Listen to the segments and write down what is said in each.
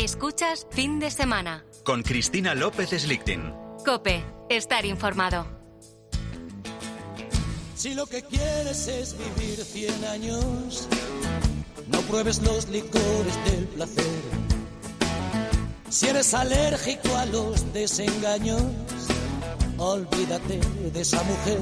Escuchas Fin de Semana. Con Cristina López Slichting. COPE. Estar informado. Si lo que quieres es vivir 100 años, no pruebes los licores del placer. Si eres alérgico a los desengaños, olvídate de esa mujer.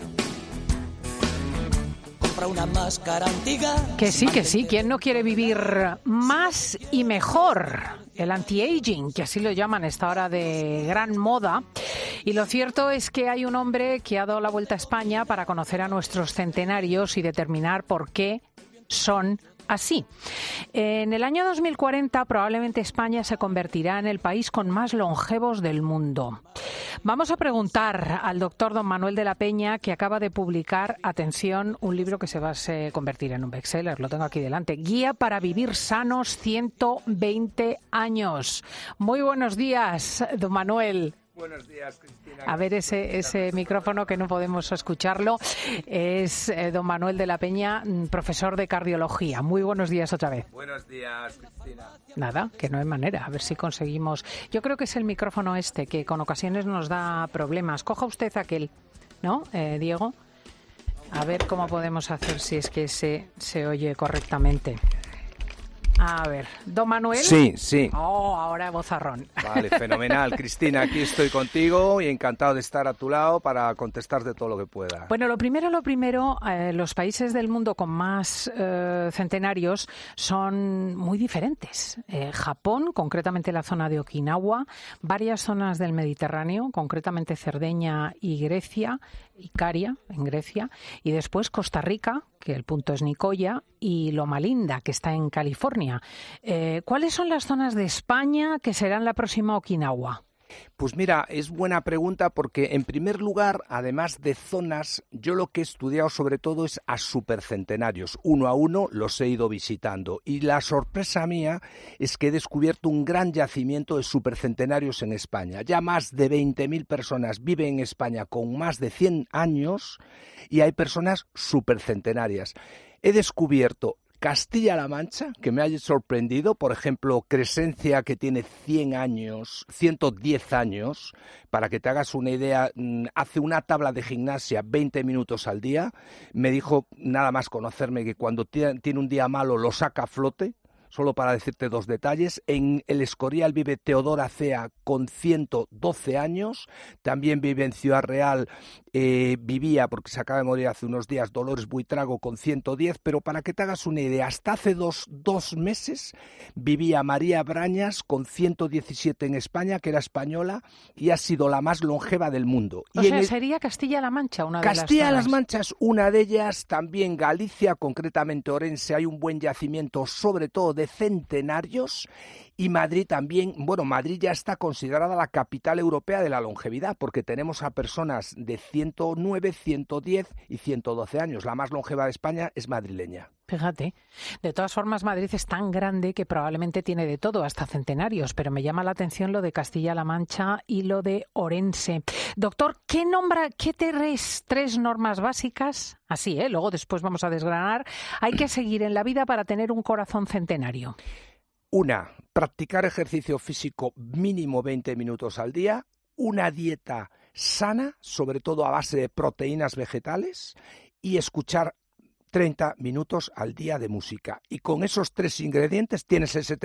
Compra una máscara antigua. Que sí. ¿Quién no quiere vivir más y mejor? El anti-aging, que así lo llaman, está ahora de gran moda. Y lo cierto es que hay un hombre que ha dado la vuelta a España para conocer a nuestros centenarios y determinar por qué son así. En el año 2040 probablemente España se convertirá en el país con más longevos del mundo. Vamos a preguntar al doctor don Manuel de la Peña, que acaba de publicar, atención, un libro que se va a convertir en un bestseller, lo tengo aquí delante, Guía para vivir sanos 120 años. Muy buenos días, don Manuel. Buenos días, Cristina. A ver, ese micrófono que no podemos escucharlo es don Manuel de la Peña, profesor de cardiología. Muy buenos días otra vez. Buenos días, Cristina. Nada, que no hay manera. A ver si conseguimos. Yo creo que es el micrófono este que con ocasiones nos da problemas. Coja usted aquel, ¿no, Diego? A ver cómo podemos hacer si es que se oye correctamente. A ver, ¿don Manuel? Sí. Oh, ahora vozarrón. Vale, fenomenal. Cristina, aquí estoy contigo y encantado de estar a tu lado para contestarte todo lo que pueda. Bueno, lo primero, los países del mundo con más centenarios son muy diferentes. Japón, concretamente la zona de Okinawa, varias zonas del Mediterráneo, concretamente Cerdeña y Grecia, Icaria, en Grecia, y después Costa Rica, que el punto es Nicoya, y Loma Linda, que está en California. ¿Cuáles son las zonas de España que serán la próxima Okinawa? Pues mira, es buena pregunta porque, en primer lugar, además de zonas, yo lo que he estudiado sobre todo es a supercentenarios. Uno a uno los he ido visitando y la sorpresa mía es que he descubierto un gran yacimiento de supercentenarios en España. Ya más de 20.000 personas viven en España con más de 100 años y hay personas supercentenarias. He descubierto Castilla-La Mancha, que me ha sorprendido, por ejemplo, Crescencia, que tiene 110 años, para que te hagas una idea, hace una tabla de gimnasia 20 minutos al día, me dijo, nada más conocerme, que cuando tiene un día malo lo saca a flote. Solo para decirte dos detalles, en el Escorial vive Teodora Cea con 112 años, también vive en Ciudad Real, vivía, porque se acaba de morir hace unos días, Dolores Buitrago con 110, pero para que te hagas una idea, hasta hace dos meses vivía María Brañas con 117 en España, que era española, y ha sido la más longeva del mundo. O sea, sería Castilla-La Mancha una de las zonas. Castilla-La Mancha es una de ellas, también Galicia, concretamente Orense, hay un buen yacimiento, sobre todo de centenarios, y Madrid también. Bueno, Madrid ya está considerada la capital europea de la longevidad, porque tenemos a personas de 109, 110 y 112 años. La más longeva de España es madrileña. Fíjate, de todas formas Madrid es tan grande que probablemente tiene de todo, hasta centenarios, pero me llama la atención lo de Castilla-La Mancha y lo de Orense. Doctor, ¿qué tres normas básicas, así, luego después vamos a desgranar, hay que seguir en la vida para tener un corazón centenario? Una, practicar ejercicio físico mínimo 20 minutos al día, una dieta sana, sobre todo a base de proteínas vegetales, y escuchar 30 minutos al día de música. Y con esos tres ingredientes tienes el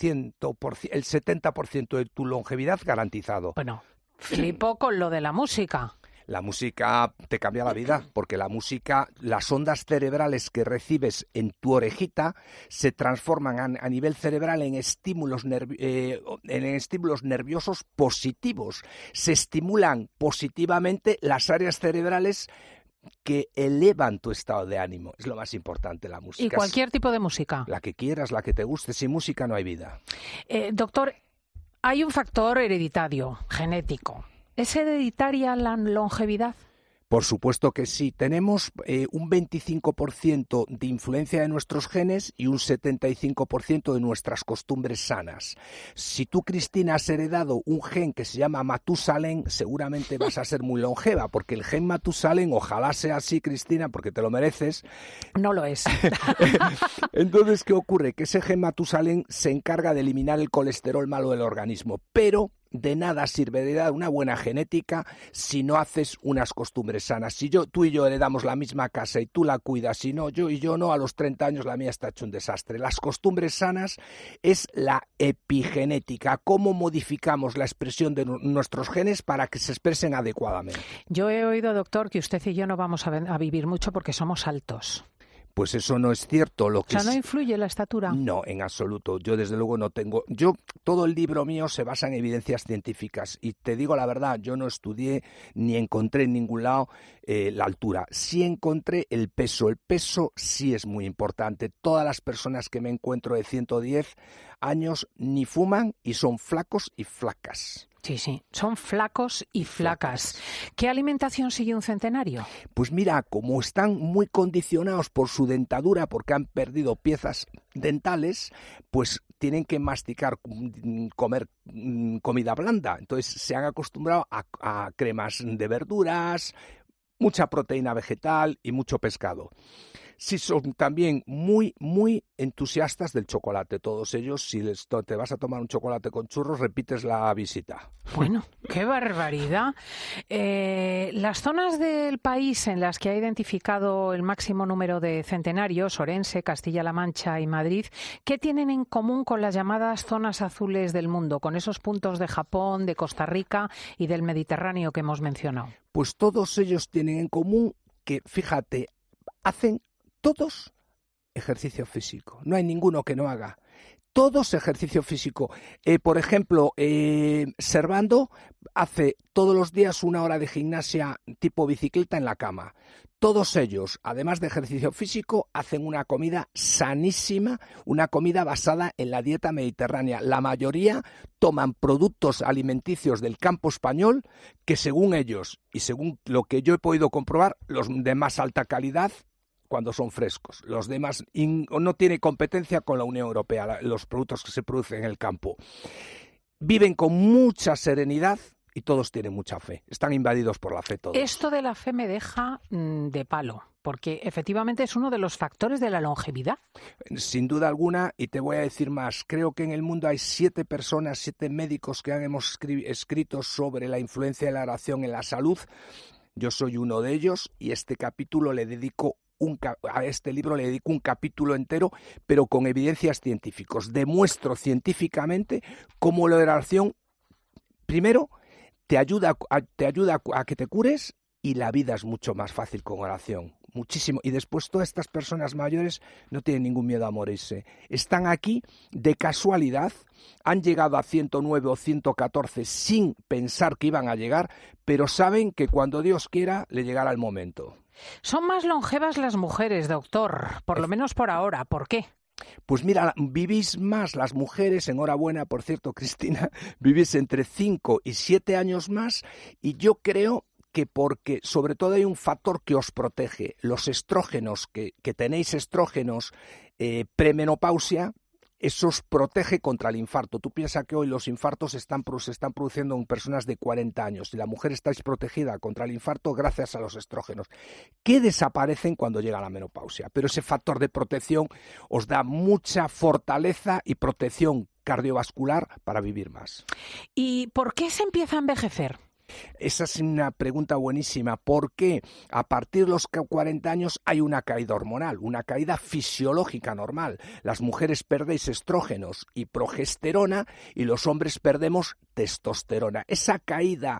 70% de tu longevidad garantizado. Bueno, flipo con lo de la música. La música te cambia la vida, porque la música, las ondas cerebrales que recibes en tu orejita se transforman a nivel cerebral en estímulos nerviosos positivos. Se estimulan positivamente las áreas cerebrales que elevan tu estado de ánimo. Es lo más importante, la música. ¿Y cualquier tipo de música? La que quieras, la que te guste. Sin música no hay vida. Doctor, hay un factor hereditario, genético. ¿Es hereditaria la longevidad? Por supuesto que sí. Tenemos un 25% de influencia de nuestros genes y un 75% de nuestras costumbres sanas. Si tú, Cristina, has heredado un gen que se llama Matusalén, seguramente vas a ser muy longeva, porque el gen Matusalén, ojalá sea así, Cristina, porque te lo mereces. No lo es. Entonces, ¿qué ocurre? Que ese gen Matusalén se encarga de eliminar el colesterol malo del organismo, pero de nada sirve de dar una buena genética si no haces unas costumbres sanas. Si tú y yo heredamos la misma casa y tú la cuidas, si no, yo y yo no, a los 30 años la mía está hecho un desastre. Las costumbres sanas es la epigenética, cómo modificamos la expresión de nuestros genes para que se expresen adecuadamente. Yo he oído, doctor, que usted y yo no vamos a vivir mucho porque somos altos. Pues eso no es cierto. O sea, ¿no influye la estatura? No, en absoluto. Yo desde luego no tengo... Todo el libro mío se basa en evidencias científicas y te digo la verdad, yo no estudié ni encontré en ningún lado la altura. Sí encontré el peso. El peso sí es muy importante. Todas las personas que me encuentro de 110 años ni fuman y son flacos y flacas. Sí, son flacos y flacas. ¿Qué alimentación sigue un centenario? Pues mira, como están muy condicionados por su dentadura, porque han perdido piezas dentales, pues tienen que masticar, comer comida blanda. Entonces se han acostumbrado a cremas de verduras, mucha proteína vegetal y mucho pescado. Sí, son también muy, muy entusiastas del chocolate. Todos ellos, si te vas a tomar un chocolate con churros, repites la visita. Bueno, qué barbaridad. Las zonas del país en las que ha identificado el máximo número de centenarios, Orense, Castilla-La Mancha y Madrid, ¿qué tienen en común con las llamadas zonas azules del mundo, con esos puntos de Japón, de Costa Rica y del Mediterráneo que hemos mencionado? Pues todos ellos tienen en común que, fíjate, hacen todos ejercicio físico. No hay ninguno que no haga. Todos ejercicio físico. Por ejemplo, Servando hace todos los días 1 hora de gimnasia tipo bicicleta en la cama. Todos ellos, además de ejercicio físico, hacen una comida sanísima, una comida basada en la dieta mediterránea. La mayoría toman productos alimenticios del campo español que, según ellos y según lo que yo he podido comprobar, los de más alta calidad cuando son frescos. Los demás no tiene competencia con la Unión Europea, los productos que se producen en el campo. Viven con mucha serenidad y todos tienen mucha fe. Están invadidos por la fe todos. Esto de la fe me deja de palo, porque efectivamente es uno de los factores de la longevidad. Sin duda alguna, y te voy a decir más. Creo que en el mundo hay 7 médicos que hemos escrito sobre la influencia de la oración en la salud. Yo soy uno de ellos y este capítulo a este libro le dedico un capítulo entero, pero con evidencias científicas. Demuestro científicamente cómo la oración, primero, te ayuda a que te cures y la vida es mucho más fácil con oración. Muchísimo. Y después todas estas personas mayores no tienen ningún miedo a morirse. Están aquí de casualidad, han llegado a 109 o 114 sin pensar que iban a llegar, pero saben que cuando Dios quiera le llegará el momento. Son más longevas las mujeres, doctor, por lo menos por ahora. ¿Por qué? Pues mira, vivís más las mujeres, enhorabuena, por cierto, Cristina, vivís entre 5 y 7 años más y yo creo que porque sobre todo hay un factor que os protege. Los estrógenos, que tenéis estrógenos premenopausia, eso os protege contra el infarto. Tú piensas que hoy los infartos se están produciendo en personas de 40 años y la mujer está protegida contra el infarto gracias a los estrógenos, que desaparecen cuando llega la menopausia. Pero ese factor de protección os da mucha fortaleza y protección cardiovascular para vivir más. ¿Y por qué se empieza a envejecer? Esa es una pregunta buenísima. ¿Por qué a partir de los 40 años hay una caída hormonal, una caída fisiológica normal? Las mujeres perdéis estrógenos y progesterona y los hombres perdemos testosterona. Esa caída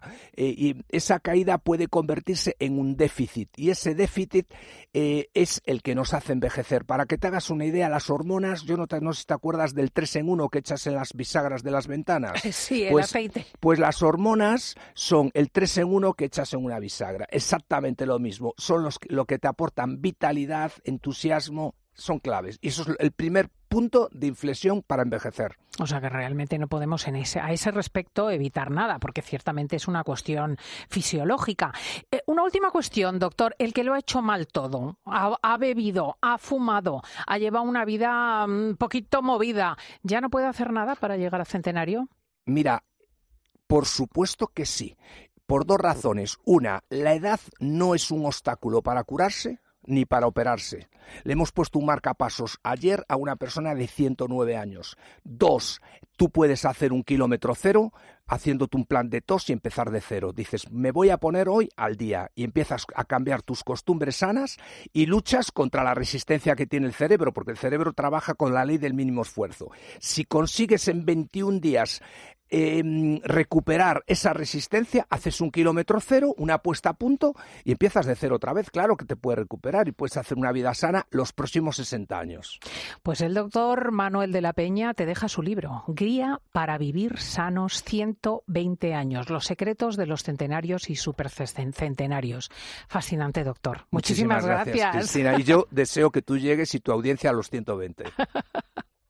puede convertirse en un déficit y ese déficit es el que nos hace envejecer. Para que te hagas una idea, las hormonas, no sé si te acuerdas del 3 en 1 que echas en las bisagras de las ventanas. Sí, el aceite. Pues las hormonas son el 3 en 1 que echas en una bisagra. Exactamente lo mismo. Son lo que te aportan vitalidad, entusiasmo, son claves. Y eso es el primer punto de inflexión para envejecer. O sea que realmente no podemos a ese respecto evitar nada, porque ciertamente es una cuestión fisiológica. Una última cuestión, doctor. El que lo ha hecho mal todo, ha bebido, ha fumado, ha llevado una vida un poquito movida, ¿ya no puede hacer nada para llegar al centenario? Mira, por supuesto que sí. Por dos razones. Una, la edad no es un obstáculo para curarse ni para operarse. Le hemos puesto un marcapasos ayer a una persona de 109 años. Dos, tú puedes hacer un kilómetro cero haciéndote un plan de tos y empezar de cero. Dices, me voy a poner hoy al día y empiezas a cambiar tus costumbres sanas y luchas contra la resistencia que tiene el cerebro, porque el cerebro trabaja con la ley del mínimo esfuerzo. Si consigues en 21 días recuperar esa resistencia, haces un kilómetro cero, una puesta a punto y empiezas de cero otra vez. Claro que te puedes recuperar y puedes hacer una vida sana los próximos 60 años. Pues el doctor Manuel de la Peña te deja su libro, Guía para vivir sanos 120 años, los secretos de los centenarios y supercentenarios. Fascinante, doctor. Muchísimas gracias, Cristina. Y yo deseo que tú llegues y tu audiencia a los 120.